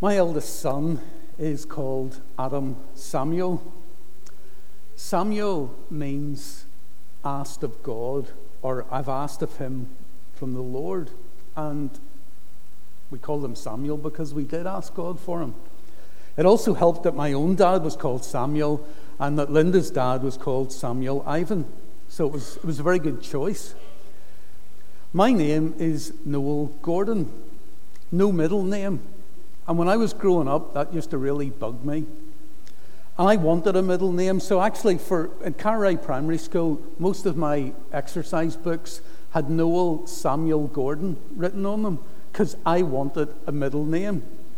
My eldest son is called Adam Samuel. Samuel means asked of God, or I've asked of him from the Lord. And we call him Samuel because we did ask God for him. It also helped that my own dad was called Samuel and that Linda's dad was called Samuel Ivan. So it was a very good choice. My name is Noel Gordon. No middle name. And when I was growing up, that used to really bug me. And I wanted a middle name, so actually in Carrai Primary School, most of my exercise books had Noel Samuel Gordon written on them, because I wanted a middle name.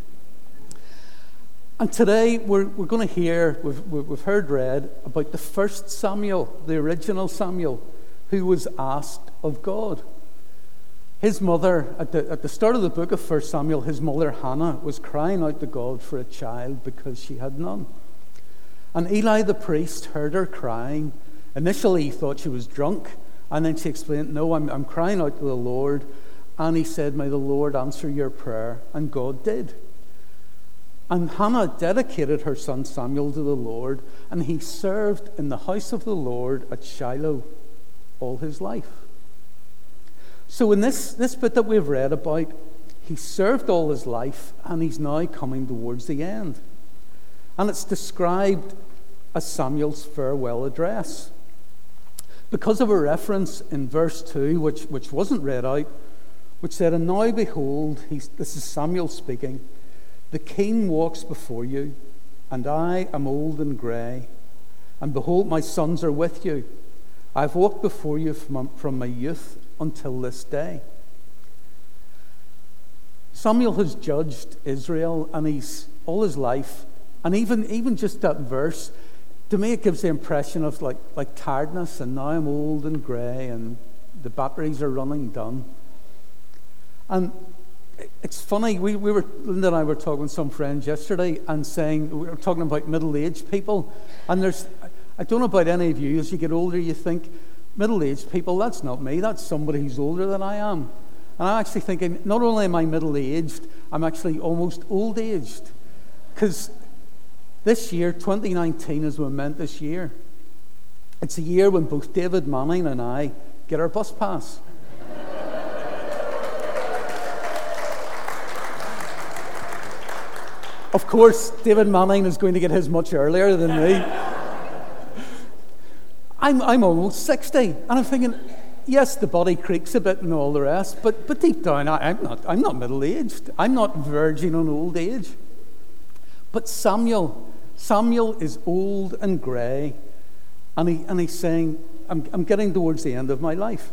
And today we're going to hear, we've heard read about the first Samuel, the original Samuel, who was asked of God. His mother, at the start of the book of 1 Samuel, his mother Hannah was crying out to God for a child because she had none. And Eli the priest heard her crying. Initially he thought she was drunk, and then she explained, no, I'm crying out to the Lord. And he said, may the Lord answer your prayer. And God did. And Hannah dedicated her son Samuel to the Lord, and he served in the house of the Lord at Shiloh all his life. So in this bit that we've read about, he served all his life, and he's now coming towards the end. And it's described as Samuel's farewell address. Because of a reference in verse 2, which wasn't read out, which said, and now behold, this is Samuel speaking, the king walks before you, and I am old and grey, and behold, my sons are with you. I have walked before you from my youth until this day. Samuel has judged Israel, and he's all his life, and even just that verse, to me it gives the impression of like tiredness, and now I'm old and grey, and the batteries are running done. And it's funny, Linda and I were talking with some friends yesterday and saying, we were talking about middle-aged people, and I don't know about any of you, as you get older you think, middle-aged people, that's not me, that's somebody who's older than I am. And I'm actually thinking, not only am I middle-aged, I'm actually almost old-aged. Because this year, 2019, is a momentous year. It's a year when both David Manning and I get our bus pass. Of course, David Manning is going to get his much earlier than me. I'm almost 60, and I'm thinking, yes, the body creaks a bit and all the rest, but deep down, I'm not middle-aged. I'm not verging on old age. But Samuel is old and grey, and he's saying, I'm getting towards the end of my life.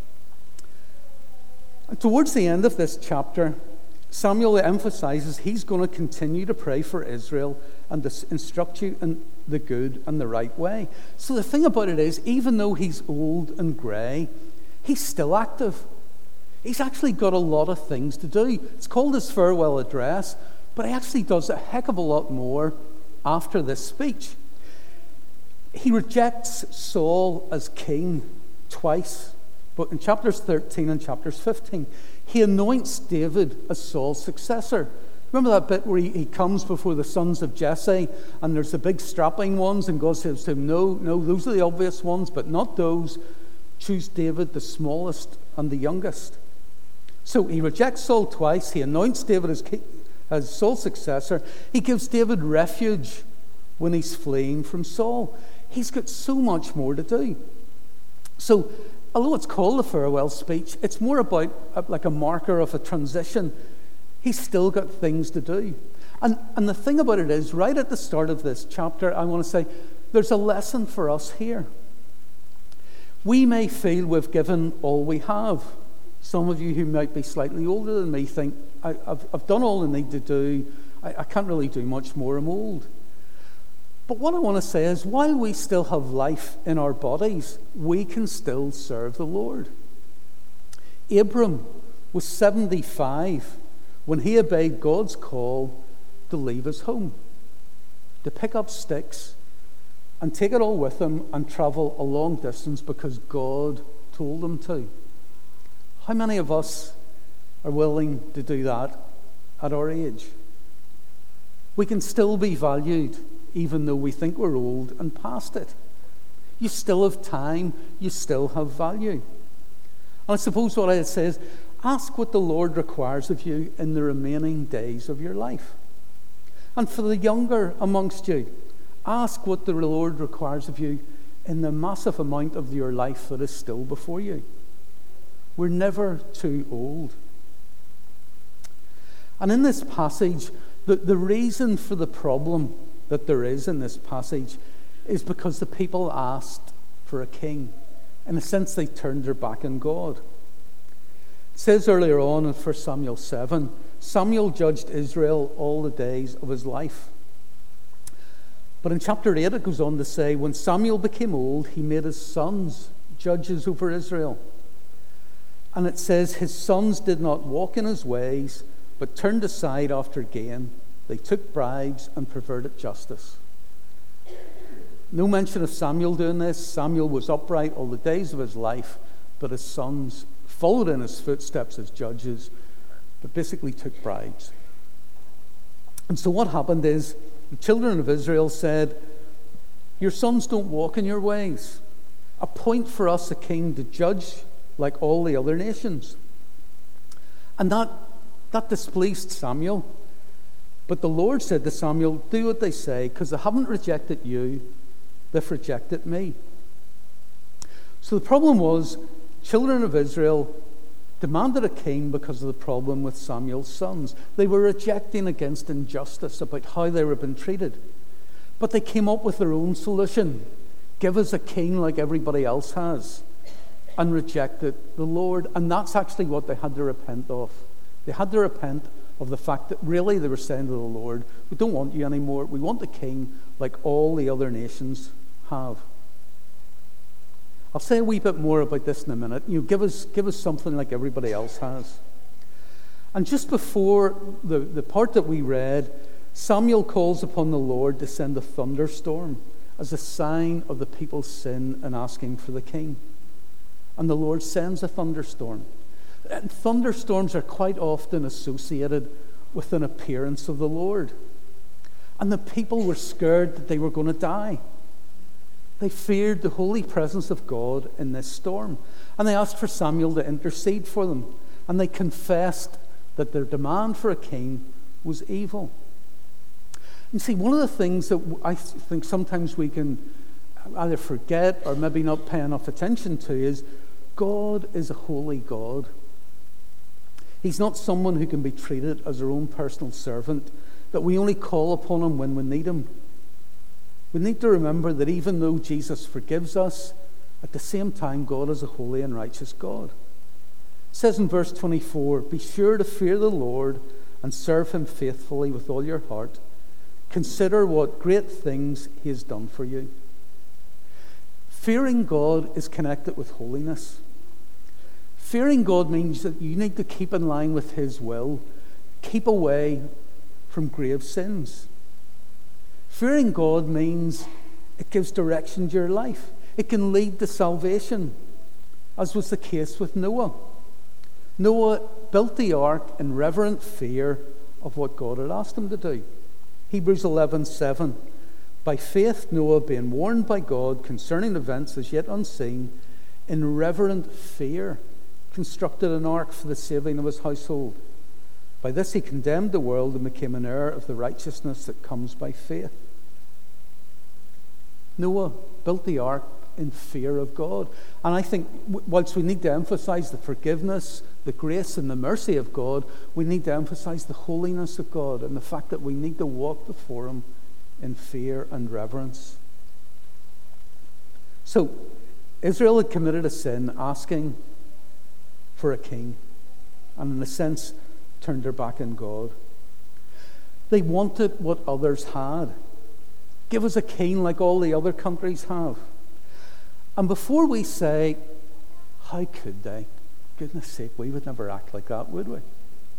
And towards the end of this chapter, Samuel emphasizes he's going to continue to pray for Israel and to instruct you in the good and the right way. So the thing about it is, even though he's old and grey, he's still active. He's actually got a lot of things to do. It's called his farewell address, but he actually does a heck of a lot more after this speech. He rejects Saul as king twice, but in chapters 13 and chapters 15. He anoints David as Saul's successor. Remember that bit where he comes before the sons of Jesse, and there's the big strapping ones, and God says to him, no, those are the obvious ones, but not those. Choose David, the smallest and the youngest. So he rejects Saul twice. He anoints David as Saul's successor. He gives David refuge when he's fleeing from Saul. He's got so much more to do. So although it's called a farewell speech, it's more about like a marker of a transition. He's still got things to do. And the thing about it is, right at the start of this chapter, I want to say, there's a lesson for us here. We may feel we've given all we have. Some of you who might be slightly older than me think, I've done all I need to do. I can't really do much more. I'm old. But what I want to say is, while we still have life in our bodies, we can still serve the Lord. Abram was 75 when he obeyed God's call to leave his home, to pick up sticks and take it all with him and travel a long distance because God told him to. How many of us are willing to do that at our age? We can still be valued, even though we think we're old and past it. You still have time. You still have value. And I suppose what I'd say is, ask what the Lord requires of you in the remaining days of your life. And for the younger amongst you, ask what the Lord requires of you in the massive amount of your life that is still before you. We're never too old. And in this passage, the reason for the problem that there is in this passage is because the people asked for a king. In a sense, they turned their back on God. It says earlier on in 1 Samuel 7, Samuel judged Israel all the days of his life. But in chapter 8 it goes on to say, when Samuel became old, he made his sons judges over Israel. And it says, his sons did not walk in his ways, but turned aside after gain. They took bribes and perverted justice. No mention of Samuel doing this. Samuel was upright all the days of his life, but his sons followed in his footsteps as judges, but basically took bribes. And so what happened is, the children of Israel said, your sons don't walk in your ways. Appoint for us a king to judge like all the other nations. And that displeased Samuel. But the Lord said to Samuel, do what they say, because they haven't rejected you, they've rejected me. So the problem was, children of Israel demanded a king because of the problem with Samuel's sons. They were rejecting against injustice about how they were being treated. But they came up with their own solution. Give us a king like everybody else has. And rejected the Lord. And that's actually what they had to repent of. They had to repent of the fact that really they were saying to the Lord, we don't want you anymore. We want a king like all the other nations have. I'll say a wee bit more about this in a minute. Give us something like everybody else has. And just before the part that we read, Samuel calls upon the Lord to send a thunderstorm as a sign of the people's sin and asking for the king. And the Lord sends a thunderstorm. And thunderstorms are quite often associated with an appearance of the Lord. And the people were scared that they were going to die. They feared the holy presence of God in this storm. And they asked for Samuel to intercede for them. And they confessed that their demand for a king was evil. You see, one of the things that I think sometimes we can either forget or maybe not pay enough attention to is God is a holy God. He's not someone who can be treated as our own personal servant, that we only call upon him when we need him. We need to remember that even though Jesus forgives us, at the same time, God is a holy and righteous God. It says in verse 24, be sure to fear the Lord and serve him faithfully with all your heart. Consider what great things he has done for you. Fearing God is connected with holiness. Fearing God means that you need to keep in line with his will, keep away from grave sins. Fearing God means it gives direction to your life. It can lead to salvation, as was the case with Noah. Noah built the ark in reverent fear of what God had asked him to do. Hebrews 11:7. By faith Noah, being warned by God concerning events as yet unseen, in reverent fear constructed an ark for the saving of his household. By this he condemned the world and became an heir of the righteousness that comes by faith. Noah built the ark in fear of God. And I think whilst we need to emphasize the forgiveness, the grace and the mercy of God, we need to emphasize the holiness of God and the fact that we need to walk before him in fear and reverence. So, Israel had committed a sin asking for a king, and in a sense turned their back on God. They wanted what others had. Give us a king like all the other countries have. And before we say, how could they? Goodness sake, we would never act like that, would we?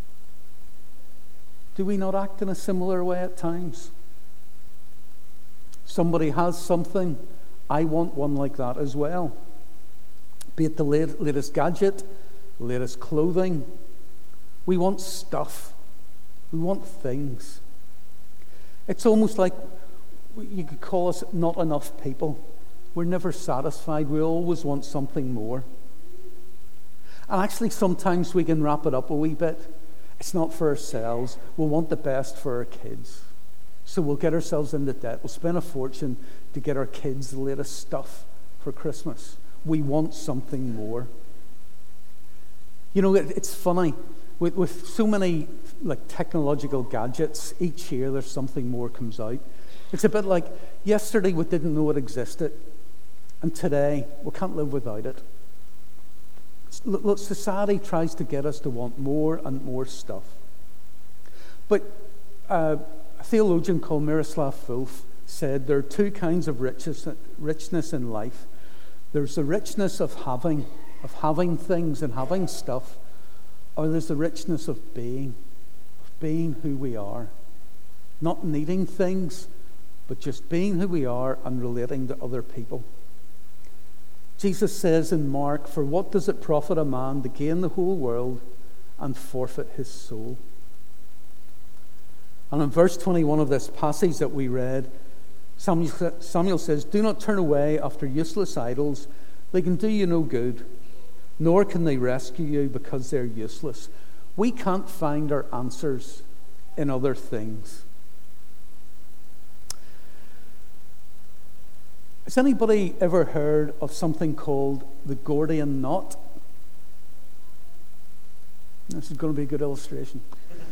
Do we not act in a similar way at times? Somebody has something, I want one like that as well. Be it the latest gadget, latest clothing. We want stuff. We want things. It's almost like you could call us not enough people. We're never satisfied. We always want something more. And actually, sometimes we can wrap it up a wee bit. It's not for ourselves. We'll want the best for our kids. So we'll get ourselves into debt. We'll spend a fortune to get our kids the latest stuff for Christmas. We want something more. You know, it's funny. With so many technological gadgets, each year there's something more comes out. It's a bit like yesterday we didn't know it existed, and today we can't live without it. Look, society tries to get us to want more and more stuff. But a theologian called Miroslav Volf said there are two kinds of richness in life. There's the richness of having things and having stuff, or there's the richness of being who we are. Not needing things, but just being who we are and relating to other people. Jesus says in Mark, "For what does it profit a man to gain the whole world and forfeit his soul?" And in verse 21 of this passage that we read, Samuel says, "Do not turn away after useless idols. They can do you no good, nor can they rescue you because they're useless." We can't find our answers in other things. Has anybody ever heard of something called the Gordian knot? This is going to be a good illustration.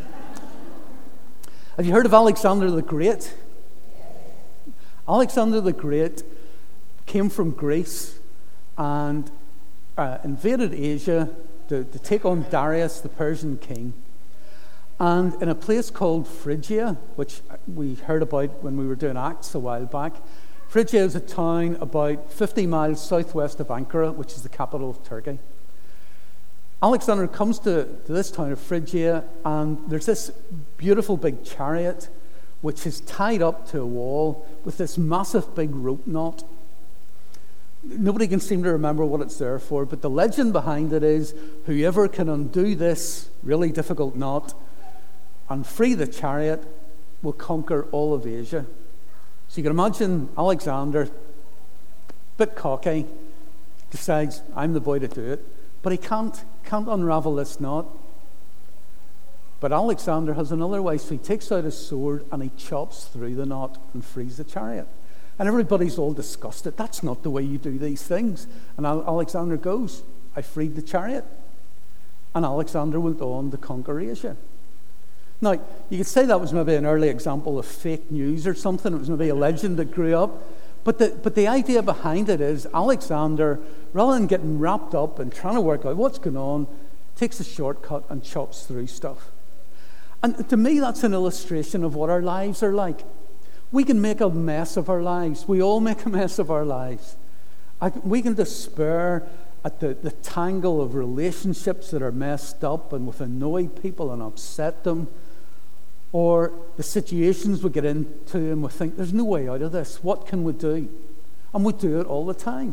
Have you heard of Alexander the Great? Alexander the Great came from Greece and invaded Asia to take on Darius, the Persian king. And in a place called Phrygia, which we heard about when we were doing Acts a while back, Phrygia is a town about 50 miles southwest of Ankara, which is the capital of Turkey. Alexander comes to this town of Phrygia, and there's this beautiful big chariot which is tied up to a wall with this massive big rope knot. Nobody can seem to remember what it's there for, but the legend behind it is whoever can undo this really difficult knot and free the chariot will conquer all of Asia. So you can imagine Alexander, a bit cocky, decides, I'm the boy to do it, but he can't unravel this knot. But Alexander has another way, so he takes out his sword and he chops through the knot and frees the chariot. And everybody's all disgusted. That's not the way you do these things. And Alexander goes, I freed the chariot. And Alexander went on to conquer Asia. Now, you could say that was maybe an early example of fake news or something. It was maybe a legend that grew up. But the idea behind it is Alexander, rather than getting wrapped up and trying to work out what's going on, takes a shortcut and chops through stuff. And to me, that's an illustration of what our lives are like. We can make a mess of our lives. We all make a mess of our lives. We can despair at the tangle of relationships that are messed up and we've annoyed people and upset them. Or the situations we get into and we think, there's no way out of this. What can we do? And we do it all the time.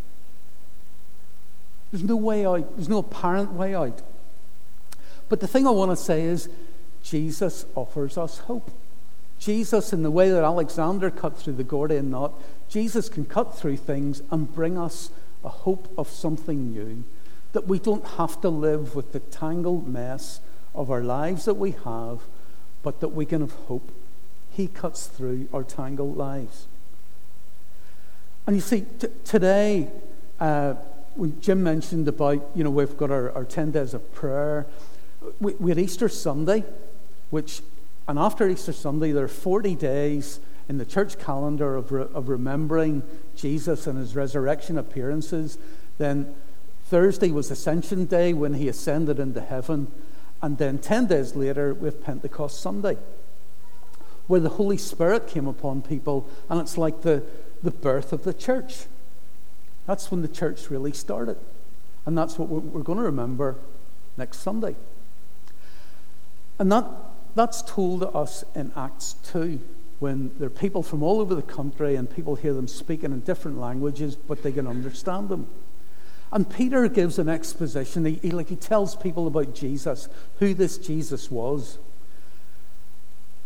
There's no way out. There's no apparent way out. But the thing I want to say is, Jesus offers us hope. Jesus, in the way that Alexander cut through the Gordian knot, Jesus can cut through things and bring us a hope of something new. That we don't have to live with the tangled mess of our lives that we have, but that we can have hope. He cuts through our tangled lives. And you see, today, when Jim mentioned about, we've got our 10 days of prayer, we had Easter Sunday, and after Easter Sunday, there are 40 days in the church calendar of remembering Jesus and his resurrection appearances. Then Thursday was Ascension Day when he ascended into heaven. And then 10 days later, we have Pentecost Sunday, where the Holy Spirit came upon people, and it's like the birth of the church. That's when the church really started. And that's what we're going to remember next Sunday. And that's told to us in Acts 2, when there are people from all over the country and people hear them speaking in different languages, but they can understand them. And Peter gives an exposition. He tells people about Jesus, who this Jesus was.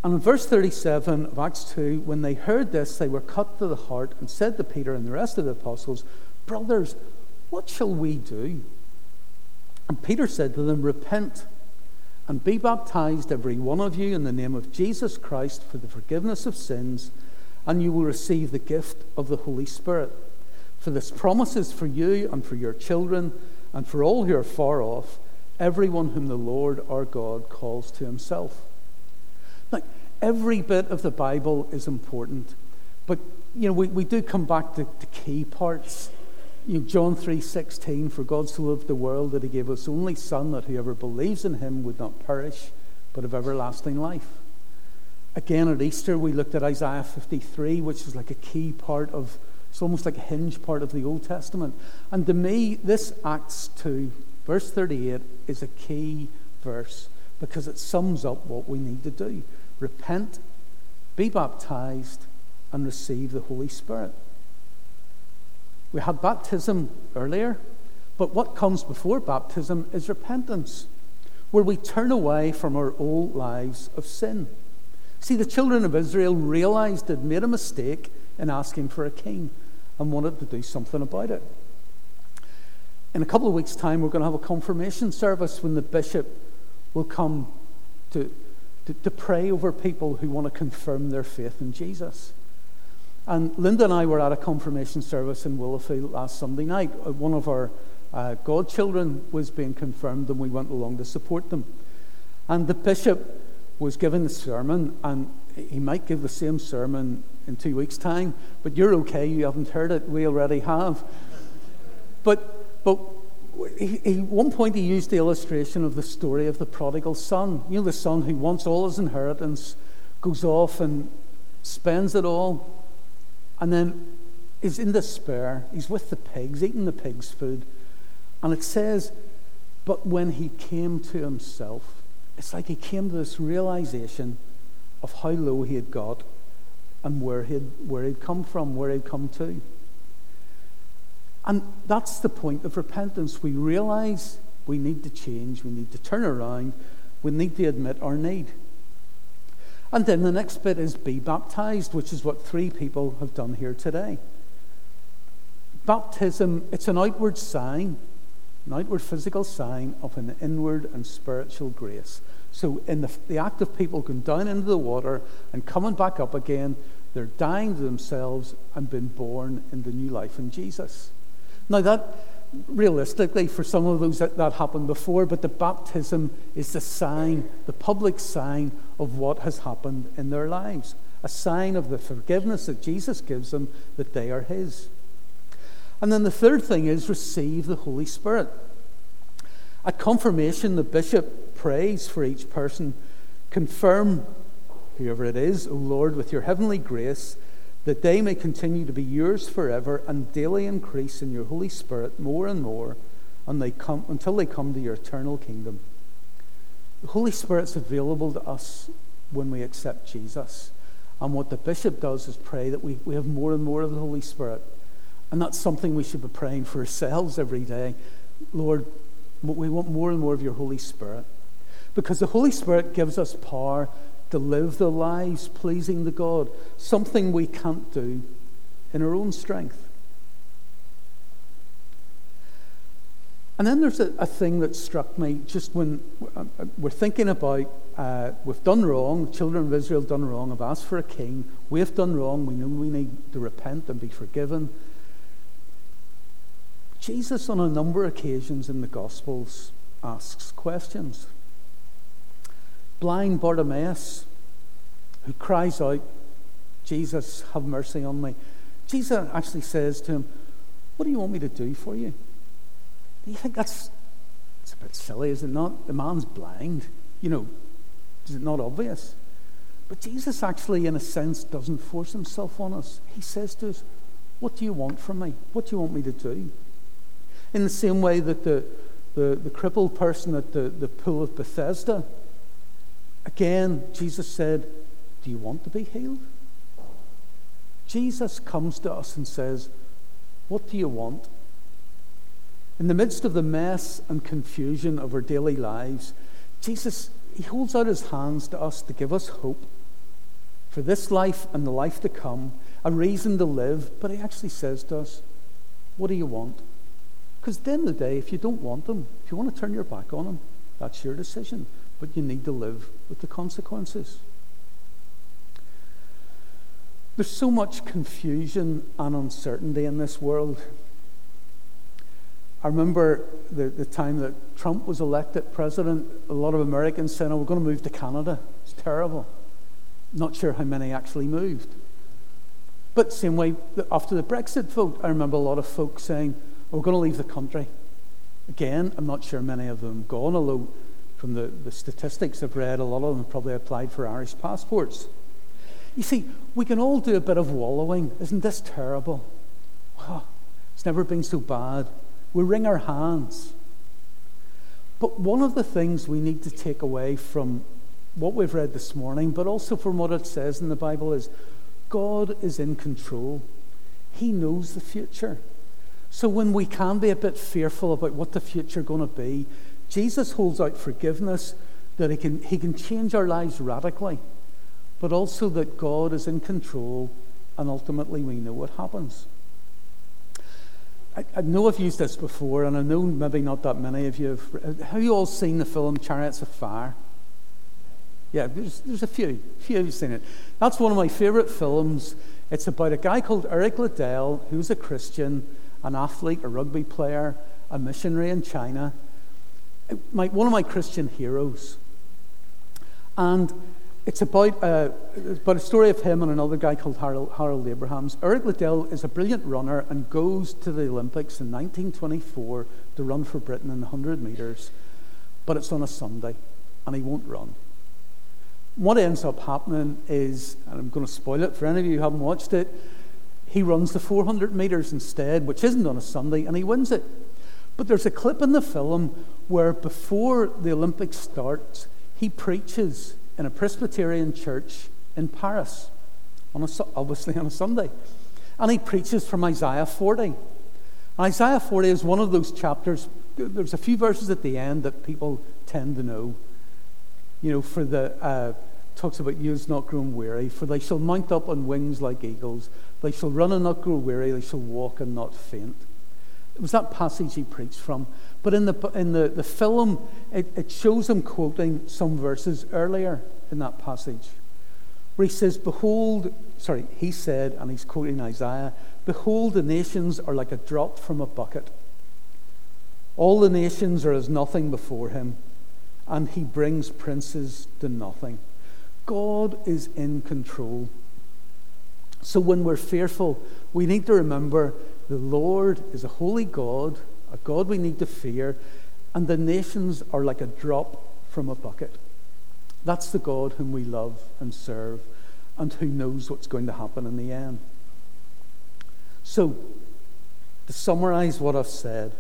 And in verse 37 of Acts 2, when they heard this, they were cut to the heart and said to Peter and the rest of the apostles, "Brothers, what shall we do?" And Peter said to them, "Repent and be baptized, every one of you, in the name of Jesus Christ for the forgiveness of sins, and you will receive the gift of the Holy Spirit. For this promise is for you and for your children and for all who are far off, everyone whom the Lord our God calls to himself." Now, every bit of the Bible is important, but we do come back to key parts. John 3:16, "For God so loved the world that he gave his only Son, that whoever believes in him would not perish, but have everlasting life." Again, at Easter, we looked at Isaiah 53, which is like a key part of, it's almost like a hinge part of the Old Testament. And to me, this Acts 2, verse 38, is a key verse because it sums up what we need to do. Repent, be baptized, and receive the Holy Spirit. We had baptism earlier, but what comes before baptism is repentance, where we turn away from our old lives of sin. See, the children of Israel realized they'd made a mistake in asking for a king and wanted to do something about it. In a couple of weeks' time, we're going to have a confirmation service when the bishop will come to pray over people who want to confirm their faith in Jesus. And Linda and I were at a confirmation service in Willowfield last Sunday night. One of our godchildren was being confirmed, and we went along to support them. And the bishop was giving the sermon, and he might give the same sermon in 2 weeks' time, but you're okay, you haven't heard it, we already have. But one point he used the illustration of the story of the prodigal son. The son who wants all his inheritance, goes off and spends it all, and then is in despair. He's with the pigs, eating the pigs' food. And it says, but when he came to himself, it's like he came to this realization of how low he had got and where he'd come from, where he'd come to. And that's the point of repentance. We realize we need to change, we need to turn around, we need to admit our need. And then the next bit is be baptized, which is what 3 people have done here today. Baptism, it's an outward sign, an outward physical sign of an inward and spiritual grace. So in the act of people going down into the water and coming back up again, they're dying to themselves and being born into new life in Jesus. Now that, realistically, for some of those that happened before, but the baptism is the sign, the public sign of what has happened in their lives. A sign of the forgiveness that Jesus gives them, that they are his. And then the third thing is receive the Holy Spirit. At confirmation, the bishop prays for each person. Confirm, whoever it is, O Lord, with your heavenly grace, that they may continue to be yours forever and daily increase in your Holy Spirit more and more until they come to your eternal kingdom. The Holy Spirit's available to us when we accept Jesus. And what the bishop does is pray that we have more and more of the Holy Spirit. And that's something we should be praying for ourselves every day. Lord, we want more and more of your Holy Spirit. Because the Holy Spirit gives us power to live the lives pleasing to God, something we can't do in our own strength. And then there's a thing that struck me just when we're thinking about we've done wrong, the children of Israel have done wrong, have asked for a king, we've done wrong, we know we need to repent and be forgiven. Jesus, on a number of occasions in the Gospels, asks questions. Blind Bartimaeus, who cries out, Jesus, have mercy on me. Jesus actually says to him, what do you want me to do for you? Do you think it's a bit silly, is it not? The man's blind. Is it not obvious? But Jesus actually, in a sense, doesn't force himself on us. He says to us, what do you want from me? What do you want me to do? In the same way that the crippled person at the pool of Bethesda, again, Jesus said, do you want to be healed? Jesus comes to us and says, what do you want? In the midst of the mess and confusion of our daily lives, Jesus, he holds out his hands to us to give us hope, for this life and the life to come, a reason to live. But he actually says to us, what do you want? Because at the end of the day, if you don't want them, if you want to turn your back on them, that's your decision. But you need to live with the consequences. There's so much confusion and uncertainty in this world. I remember the time that Trump was elected president, a lot of Americans saying, we're going to move to Canada. It's terrible. Not sure how many actually moved. But same way, after the Brexit vote, I remember a lot of folks saying, we're going to leave the country. Again, I'm not sure many of them gone, although from the statistics I've read, a lot of them probably applied for Irish passports. You see, we can all do a bit of wallowing. Isn't this terrible? Oh, it's never been so bad. We wring our hands. But one of the things we need to take away from what we've read this morning, but also from what it says in the Bible, is God is in control. He knows the future. So when we can be a bit fearful about what the future is going to be, Jesus holds out forgiveness, that he can change our lives radically, but also that God is in control, and ultimately we know what happens. I know I've used this before, and I know maybe not that many of you have you all seen the film Chariots of Fire? Yeah, there's a few of you seen it. That's one of my favourite films. It's about a guy called Eric Liddell, who's a Christian, an athlete, a rugby player, a missionary in China. One of my Christian heroes. And it's about a story of him and another guy called Harold Abrahams. Eric Liddell is a brilliant runner and goes to the Olympics in 1924 to run for Britain in the 100 metres. But it's on a Sunday, and he won't run. What ends up happening is, and I'm going to spoil it for any of you who haven't watched it, he runs the 400 metres instead, which isn't on a Sunday, and he wins it. But there's a clip in the film where before the Olympics starts, he preaches in a Presbyterian church in Paris, obviously on a Sunday. And he preaches from Isaiah 40. And Isaiah 40 is one of those chapters, there's a few verses at the end that people tend to know. Talks about you has not grown weary, for they shall mount up on wings like eagles. They shall run and not grow weary, they shall walk and not faint. It was that passage he preached from. But in the film, it shows him quoting some verses earlier in that passage, where he says, he said, and he's quoting Isaiah, behold, the nations are like a drop from a bucket. All the nations are as nothing before him, and he brings princes to nothing. God is in control. So when we're fearful, we need to remember the Lord is a holy God, a God we need to fear, and the nations are like a drop from a bucket. That's the God whom we love and serve, and who knows what's going to happen in the end. So, to summarize what I've said,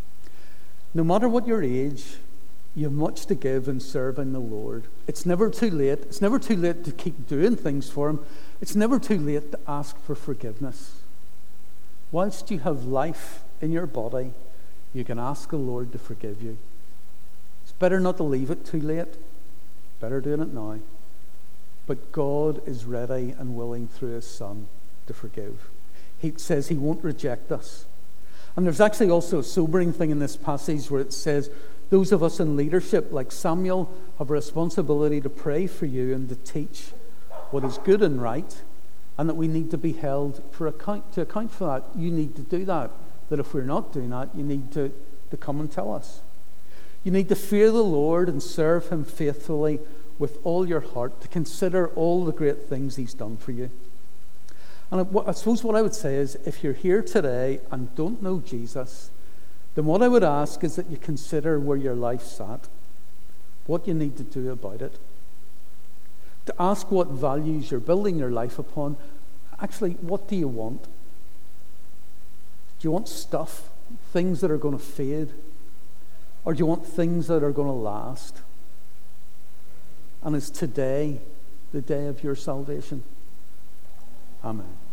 no matter what your age, you have much to give in serving the Lord. It's never too late. It's never too late to keep doing things for Him. It's never too late to ask for forgiveness. Whilst you have life in your body, you can ask the Lord to forgive you. It's better not to leave it too late. Better doing it now. But God is ready and willing through His Son to forgive. He says He won't reject us. And there's actually also a sobering thing in this passage where it says, those of us in leadership, like Samuel, have a responsibility to pray for you and to teach what is good and right, and that we need to be held to account for that. You need to do that. That if we're not doing that, you need to come and tell us. You need to fear the Lord and serve Him faithfully with all your heart, to consider all the great things He's done for you. And I suppose what I would say is, if you're here today and don't know Jesus, then what I would ask is that you consider where your life's at, what you need to do about it, to ask what values you're building your life upon. Actually, what do you want? Do you want stuff, things that are going to fade? Or do you want things that are going to last? And is today the day of your salvation? Amen.